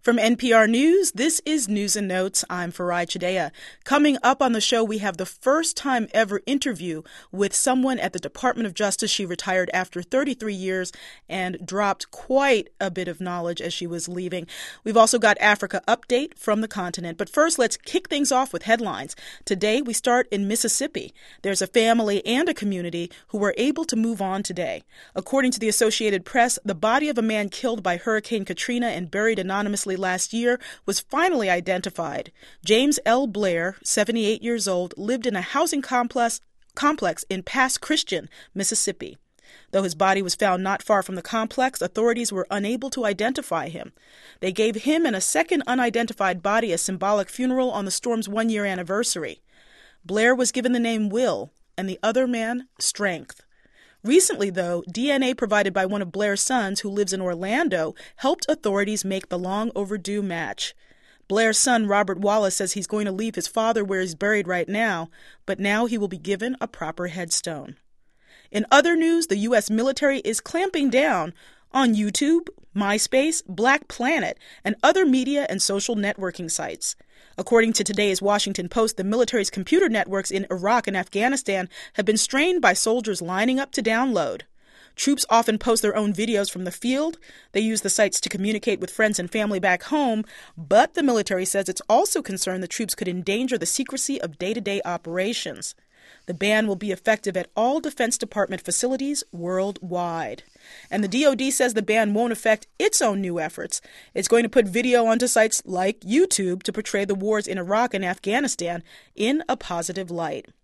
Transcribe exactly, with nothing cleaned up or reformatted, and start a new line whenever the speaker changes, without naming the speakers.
From N P R News, this is News and Notes. I'm Farai Chideya. Coming up on the show, we have the first time ever interview with someone at the Department of Justice. She retired after thirty-three years and dropped quite a bit of knowledge as she was leaving. We've also got Africa Update from the continent. But first, let's kick things off with headlines. Today, we start in Mississippi. There's a family and a community who were able to move on today. According to the Associated Press, the body of a man killed by Hurricane Katrina and buried anonymously last year was finally identified. James L. Blair, seventy-eight years old, lived in a housing complex complex in Pass Christian, Mississippi. Though his body was found not far from the complex, authorities were unable to identify him. They gave him and a second unidentified body a symbolic funeral on the storm's one-year anniversary. Blair was given the name Will, and the other man, Strength. Recently, though, D N A provided by one of Blair's sons, who lives in Orlando, helped authorities make the long-overdue match. Blair's son, Robert Wallace, says he's going to leave his father where he's buried right now, but now he will be given a proper headstone. In other news, the U S military is clamping down on YouTube, MySpace, Black Planet, and other media and social networking sites. According to today's Washington Post, the military's computer networks in Iraq and Afghanistan have been strained by soldiers lining up to download. Troops often post their own videos from the field. They use the sites to communicate with friends and family back home, but the military says it's also concerned the troops could endanger the secrecy of day-to-day operations. The ban will be effective at all Defense Department facilities worldwide. And the D O D says the ban won't affect its own new efforts. It's going to put video onto sites like YouTube to portray the wars in Iraq and Afghanistan in a positive light.